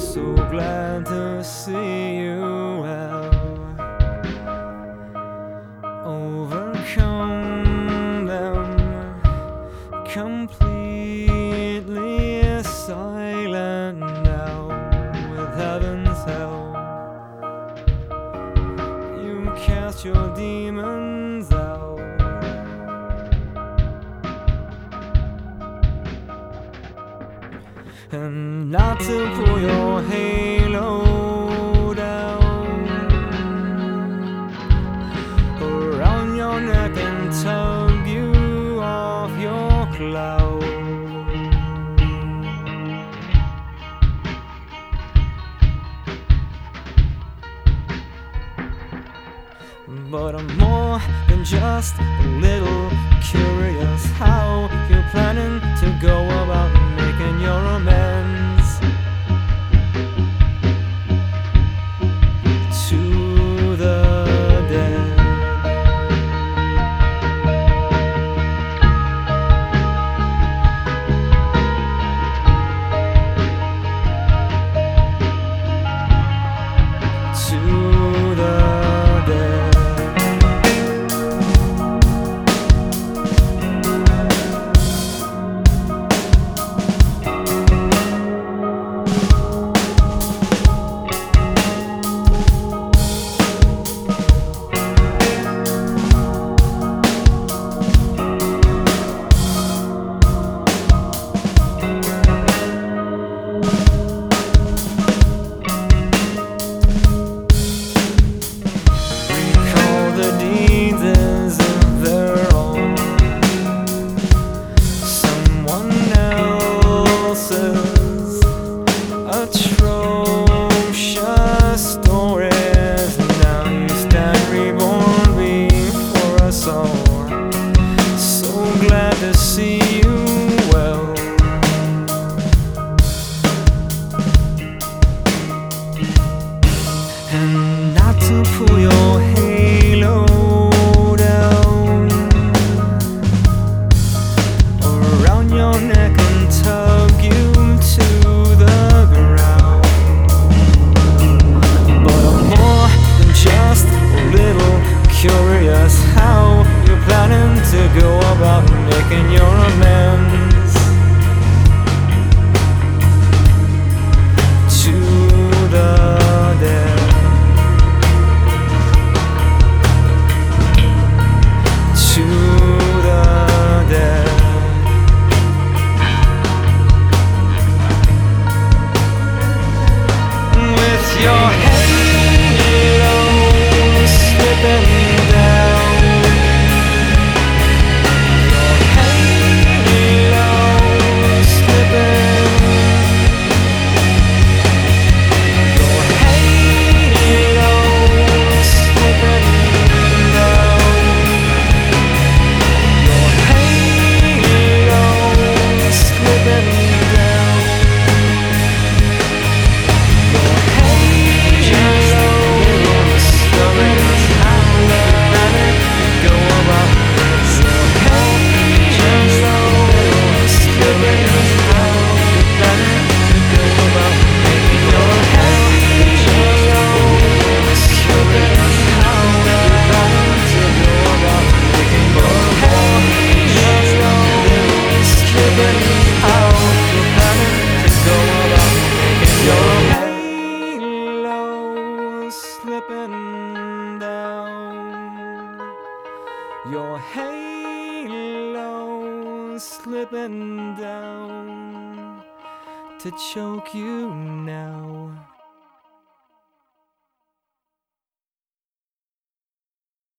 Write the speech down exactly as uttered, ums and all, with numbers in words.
So glad to see you well. Overcome them, completely silent now. With heaven's help, you cast your demons out. And not to pull your halo down around your neck and tug you off your cloud. But I'm more than just a little curious how you're planning to go about making your amends to the dead. To the dead. Atrocious stories. Now you stand reborn before us all. So glad to see you well. And not to pull your halo down around your neck and tug you to the ground. But I'm more than just a little curious how you're planning to go about making your amends to the dead. To the dead. Your halo slipping down. Your halo slipping. Your halo slipping down. Your halo slipping down. Your slipping down. Your halo slipping down to choke you now.